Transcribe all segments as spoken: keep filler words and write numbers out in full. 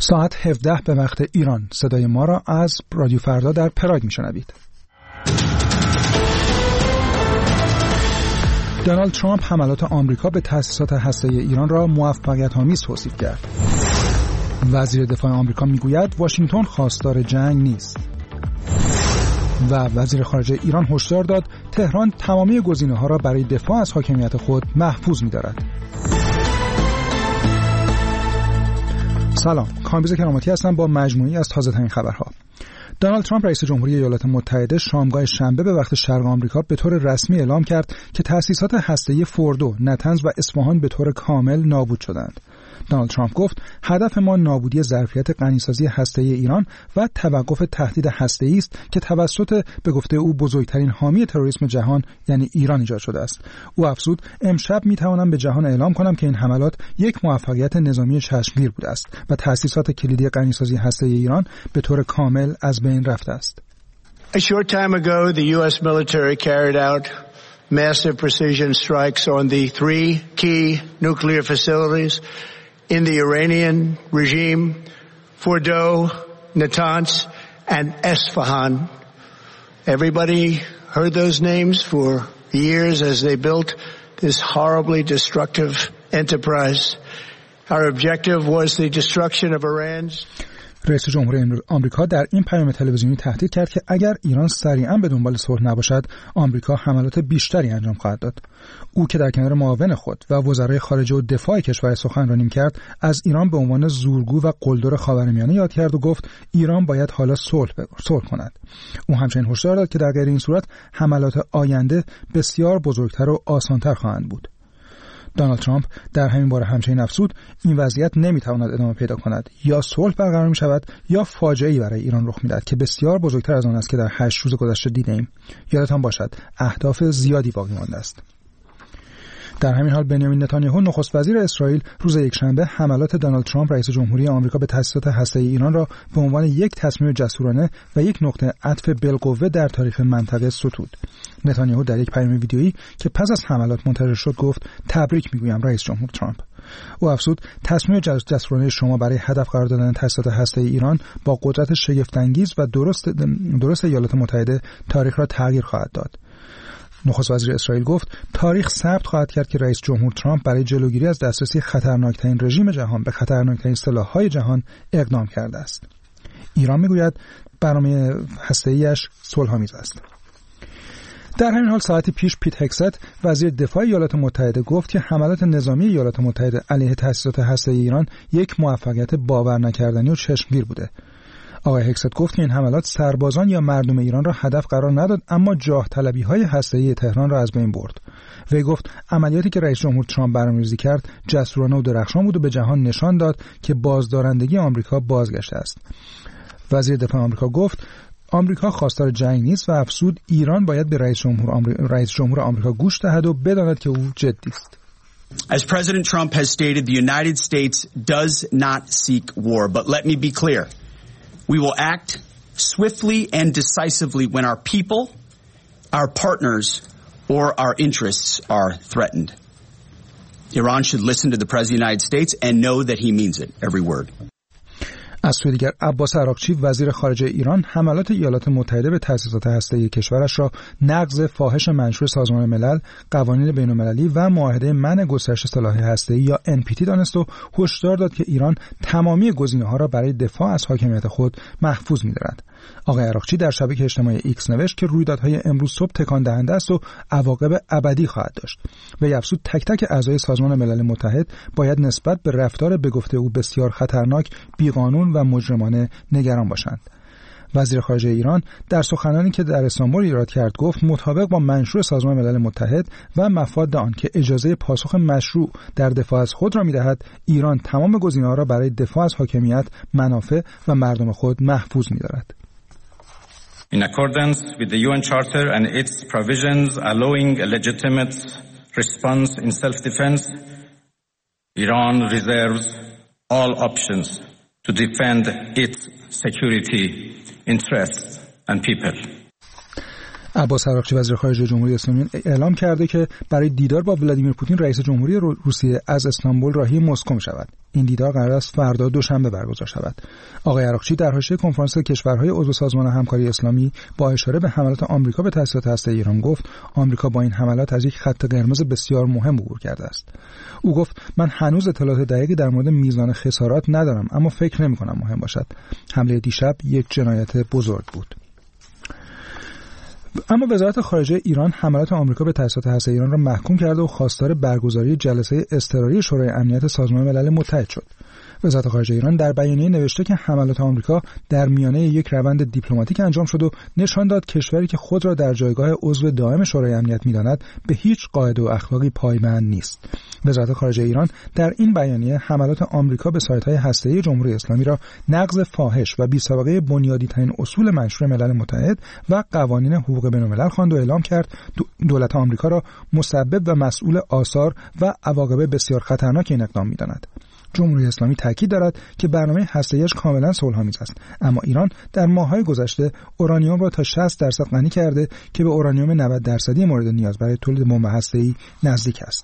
ساعت هفده به وقت ایران. صدای ما را از رادیو فردا در پراگ میشنوید. دونالد ترامپ حملات آمریکا به تأسیسات هسته‌ای ایران را موفقیت‌آمیز توصیف کرد. وزیر دفاع آمریکا میگوید واشنگتن خواستار جنگ نیست. و وزیر خارجه ایران هشدار داد تهران تمامی گزینه‌ها را برای دفاع از حاکمیت خود محفوظ می‌دارد. سلام، کامبیز کراماتی هستم با مجموعی از تازه‌ترین خبرها. دونالد ترامپ رئیس جمهوری ایالات متحده شامگاه شنبه به وقت شرق آمریکا به طور رسمی اعلام کرد که تأسیسات هسته‌ای فوردو، نتنز و اصفهان به طور کامل نابود شدند. دونالد ترامپ گفت هدف ما نابودی ظرفیت غنیسازی هسته‌ای ایران و توقف تهدید هسته‌ای است که توسط به گفته او بزرگترین حامی تروریسم جهان یعنی ایران ایجاد شده است. او افزود امشب می‌توانم به جهان اعلام کنم که این حملات یک موفقیت نظامی چشمگیر بوده است و تأسیسات کلیدی غنیسازی هسته‌ای ایران به طور کامل از بین رفته است. A short time ago the U S military carried out massive precision strikes on the three key nuclear facilities in the Iranian regime, Fordo, Natanz, and Esfahan. Everybody heard those names for years as they built this horribly destructive enterprise. Our objective was the destruction of Iran's رئیس جمهوری آمریکا در این پیام تلویزیونی تهدید کرد که اگر ایران سریعا به دنبال صلح نباشد، آمریکا حملات بیشتری انجام خواهد داد. او که در کنار معاون خود و وزرای خارجه و دفاع کشور سخنرانی کرد، از ایران به عنوان زورگو و قلدر خاورمیانه یاد کرد و گفت ایران باید حالا صلح صلح کند. او همچنین هشدار داد که در غیر این صورت حملات آینده بسیار بزرگتر و آسانتر خواهند بود. دونالد ترامپ در همین باره همچنین افزود این وضعیت نمیتواند ادامه پیدا کند، یا صلح برقرار می شود یا فاجعه‌ای برای ایران رخ می‌دهد که بسیار بزرگتر از آن است که در هشت روز گذشته دیدیم. یادتان باشد اهداف زیادی باقی مانده است. در همین حال بنیامین نتانیاهو نخست وزیر اسرائیل روز یکشنبه حملات دونالد ترامپ رئیس جمهوری آمریکا به تأسیسات هسته‌ای ایران را به عنوان یک تصمیم جسورانه و یک نقطه عطف بالقوه در تاریخ منطقه ستود. نتانیاهو در یک پیام ویدیویی که پس از حملات منتشر شد گفت تبریک میگویم رئیس جمهور ترامپ. او افزود تصمیم جسورانه شما برای هدف قرار دادن تأسیسات هسته‌ای ایران با قدرت شگفت‌انگیز و درست درست ایالات متحده تاریخ را تغییر خواهد داد. نخست وزیر اسرائیل گفت تاریخ ثبت خواهد کرد که رئیس جمهور ترامپ برای جلوگیری از دسترسی خطرناکترین رژیم جهان به خطرناکترین سلاح‌های جهان اقدام کرده است. ایران میگوید برنامه هسته‌ایش صلح‌آمیز است. در همین حال ساعتی پیش پیت هگست وزیر دفاع ایالات متحده گفت که حملات نظامی ایالات متحده علیه تأسیسات هسته‌ای ایران یک موفقیت باور نکردنی و چشمگیر بوده. آقای هگست گفت که این حملات سربازان یا مردم ایران را هدف قرار نداد، اما جاه طلبی‌های هسته‌ای تهران را از بین برد. وی گفت عملیاتی که رئیس جمهور ترامپ برنامه‌ریزی کرد جسورانه و درخشان بود و به جهان نشان داد که بازدارندگی آمریکا بازگشته است. وزیر دفاع آمریکا گفت آمریکا خواستار جنگ نیست و افزود ایران باید به رئیس جمهور آمریکا, رئیس جمهور آمریکا گوش دهد و بداند که او جدی است. As President Trump has stated, the United States does not seek war, but let me be clear. We will act swiftly and decisively when our people, our partners, or our interests are threatened. Iran should listen to the President of the United States and know that he means it, every word. از سوی دیگر عباس عراقچی وزیر خارجه ایران حملات ایالات متحده به تأسیسات هسته‌ای کشورش را نقض فاحش منشور سازمان ملل، قوانین بین‌المللی و معاهده منع گسترش سلاح هسته‌ای یا ان پی تی دانست و هشدار داد که ایران تمامی گزینه‌ها را برای دفاع از حاکمیت خود محفوظ می‌دارد. آقای عراقچی در شبکه اجتماعی ایکس نوشت که رویدادهای امروز صبح تکان دهنده است و عواقب ابدی خواهد داشت. و افزود تک تک اعضای سازمان ملل متحد باید نسبت به رفتار به گفته او بسیار خطرناک، بیقانون و مجرمانه نگران باشند. وزیر خارجه ایران در سخنرانی که در استانبول ایراد کرد گفت مطابق با منشور سازمان ملل متحد و مفاد آن که اجازه پاسخ مشروع در دفاع از خود را می‌دهد، ایران تمام گزینه‌ها را برای دفاع از حاکمیت، منافع و مردم خود محفوظ می‌دارد. In accordance with the U N Charter and its provisions allowing a legitimate response in self-defense, Iran reserves all options to defend its security interests and people. عباس عراقچی وزیر خارجه جمهوری اسلامی اعلام کرده که برای دیدار با ولادیمیر پوتین رئیس جمهوری روسیه از استانبول راهی مسکو می‌شود. این دیدار قرار است فردا دوشنبه برگزار شود. آقای عراقچی در حاشیه کنفرانس کشورهای عضو سازمان همکاری اسلامی با اشاره به حملات آمریکا به تأسیسات هسته‌ای ایران گفت آمریکا با این حملات از یک خط قرمز بسیار مهم عبور کرده است. او گفت من هنوز اطلاعات دقیقی در مورد میزان خسارات ندارم، اما فکر نمی‌کنم مهم باشد. حمله دیشب یک جنایت بزرگ بود. اما وزارت خارجه ایران حملات آمریکا به تأسیسات هسته‌ای ایران را محکوم کرده و خواستار برگزاری جلسه اضطراری شورای امنیت سازمان ملل متحد شد. وزارت خارجه ایران در بیانیه نوشته که حملات آمریکا در میانه یک روند دیپلماتیک انجام شد و نشان داد کشوری که خود را در جایگاه عضو دائم شورای امنیت می‌داند به هیچ قاعده و اخلاقی پایبند نیست. وزارت خارجه ایران در این بیانیه حملات آمریکا به سایت‌های هسته‌ای جمهوری اسلامی را نقض فاحش و بی‌سابقه بنیادی‌ترین اصول منشور ملل متحد و قوانین حقوق بین‌الملل خواند و اعلام کرد دولت آمریکا را مسبب و مسئول آثار و عواقب بسیار خطرناک این اقدام می‌داند. جمهوری اسلامی تاکید دارد که برنامه هسته‌ایش کاملا صلح‌آمیز است، اما ایران در ماه‌های گذشته اورانیوم را تا شصت درصد غنی کرده که به اورانیوم نود درصدی مورد نیاز برای تولید بمب هسته‌ای نزدیک است.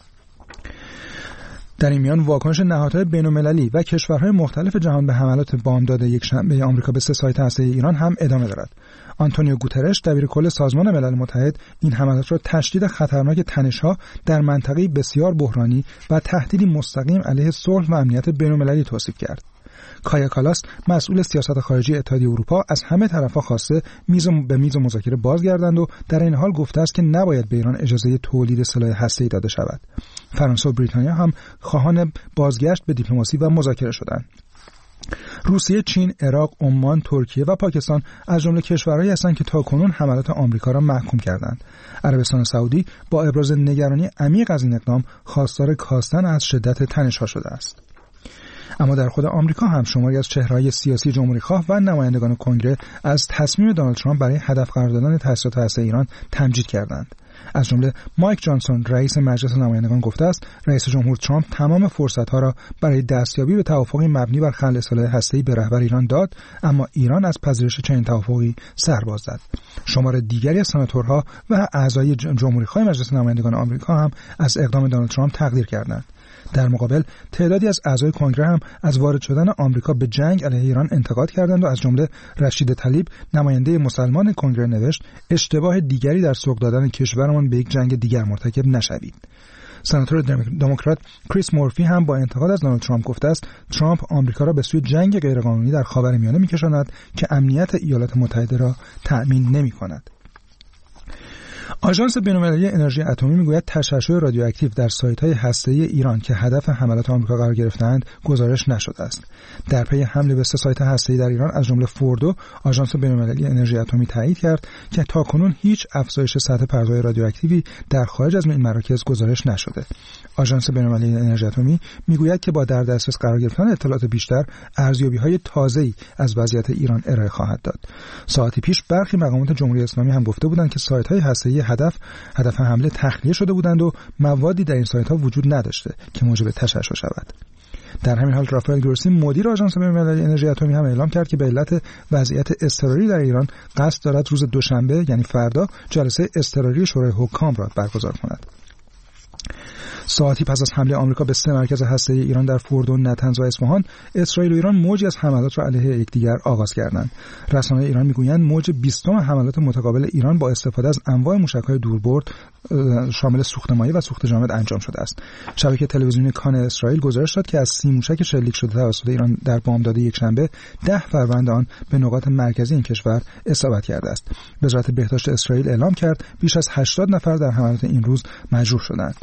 در این میان واکنش نهادهای بین‌المللی و کشورهای مختلف جهان به حملات بامداد یکشنبه آمریکا به سه سایت هسته‌ای ایران هم ادامه دارد. آنتونیو گوترش دبیرکل سازمان ملل متحد این حملات را تشدید خطرناک تنش‌ها در منطقه بسیار بحرانی و تهدیدی مستقیم علیه صلح و امنیت بین‌المللی توصیف کرد. کایا کالاس مسئول سیاست خارجی اتحادیه اروپا از همه طرف‌ها خواسته میز به میز مذاکره بازگردند و در این حال گفته است که نباید به ایران اجازه تولید سلاح هسته‌ای داده شود. فرانسه و بریتانیا هم خواهان بازگشت به دیپلماسی و مذاکره شدند. روسیه، چین، عراق، عمان، ترکیه و پاکستان از جمله کشورهایی هستند که تاکنون حملات آمریکا را محکوم کردند. عربستان سعودی با ابراز نگرانی عمیق از این اقدام خواستار کاستن از شدت تنش‌ها شده است. اما در خود آمریکا هم شماری از چهره‌های سیاسی جمهوری‌خواه و نمایندگان کنگره از تصمیم دونالد ترامپ برای هدف قرار دادن تأسیسات هسته‌ای ایران تمجید کردند. از جمله مایک جانسون رئیس مجلس نمایندگان گفته است رئیس جمهور ترامپ تمام فرصت‌ها را برای دستیابی به توافقی مبنی بر خلع سلاح هسته‌ای به رهبر ایران داد، اما ایران از پذیرش چنین توافقی سر باز زد. شمار دیگری از سناتورها و اعضای جمهوری‌خواه مجلس نمایندگان آمریکا هم از اقدام دونالد ترامپ تقدیر کردند. در مقابل تعدادی از اعضای کنگره هم از وارد شدن آمریکا به جنگ علیه ایران انتقاد کردند و از جمله رشید طلیب نماینده مسلمان کنگره نوشت اشتباه دیگری در سوق دادن کشورمان به یک جنگ دیگر مرتکب نشوید. سناتور دموکرات کریس مورفی هم با انتقاد از دونالد ترامپ گفته است ترامپ آمریکا را به سوی جنگ غیرقانونی در خاورمیانه می‌کشاند که امنیت ایالات متحده را تأمین نمی‌کند. آژانس بین‌المللی انرژی اتمی میگوید تشعشع رادیواکتیو در سایت‌های هسته‌ای ایران که هدف حملات آمریکا قرار گرفتند گزارش نشده است. در پی حمله به سه سایت هسته‌ای در ایران از جمله فوردو، آژانس بین‌المللی انرژی اتمی تایید کرد که تاکنون هیچ افزایش سطح پرتوهای رادیواکتیوی در خارج از این مراکز گزارش نشده. آژانس بین‌المللی انرژی اتمی میگوید که با در دسترس قرار گرفتن اطلاعات بیشتر ارزیابی‌های تازه‌ای از وضعیت ایران ارائه خواهد داد. ساعتی پیش برخی مقامات جمهوری اسلامی هم گفته بودند که سایت‌های هسته‌ای هدف هدف حمله تخلیه شده بودند و موادی در این سایت‌ها وجود نداشته که موجب تشعشع شود. در همین حال رافائل گروسی مدیر آژانس بین‌المللی انرژی اتمی هم اعلام کرد که به علت وضعیت اضطراری در ایران قصد دارد روز دوشنبه یعنی فردا جلسه اضطراری شورای حکام را برگزار کند. ساعتی پس از حمله آمریکا به سه مرکز هسته‌ای ایران در فوردو، نتنز و اصفهان، اسرائیل و ایران موجی از حملات را علیه یکدیگر آغاز کردند. رسانه‌های ایران میگویند موج بیستم حملات متقابل ایران با استفاده از انواع موشک‌های دوربرد شامل سوخت مایع و سوخت جامد انجام شده است. شبکه تلویزیونی کان اسرائیل گزارش داد که از سی موشک شلیک شده توسط ایران در بامداد یکشنبه ده فروند آن به نقاط مرکزی این کشور اصابت کرده است. وزارت بهداشت اسرائیل اعلام کرد بیش از هشتاد نفر در حملات این روز مجروح شدند.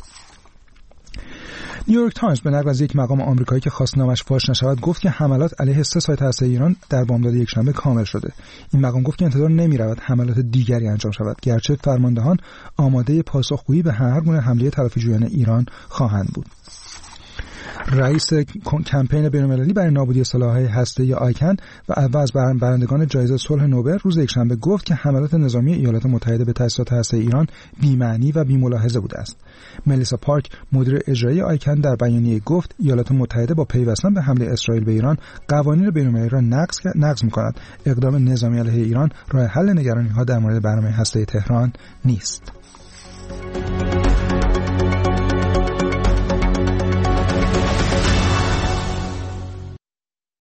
نیویورک تایمز به نقل از یک مقام آمریکایی که خواست نامش فاش نشود گفت که حملات علیه سه سایت هسته‌ای ایران در بامداد یکشنبه کامل شده. این مقام گفت که انتظار نمی‌رود حملات دیگری انجام شود، گرچه فرماندهان آماده پاسخگویی به هر گونه حمله تلافی‌جویانه ایران خواهند بود. رئیس کمپین بین‌المللی برای نابودی سلاح‌های هسته‌ای آیکن و از برندگان جایزه صلح نوبل روز یکشنبه گفت که حملات نظامی ایالات متحده به تأسیسات هسته‌ای ایران بی‌معنی و بی‌ملاحظه بوده است. ملیسا پارک، مدیر اجرایی آیکن، در بیانیه گفت ایالات متحده با پیوستن به حمله اسرائیل به ایران قوانین بین‌المللی را نقض نقض می‌کند. اقدام نظامی علیه ایران راه حل نگرانی‌ها در مورد برنامه هسته‌ای تهران نیست.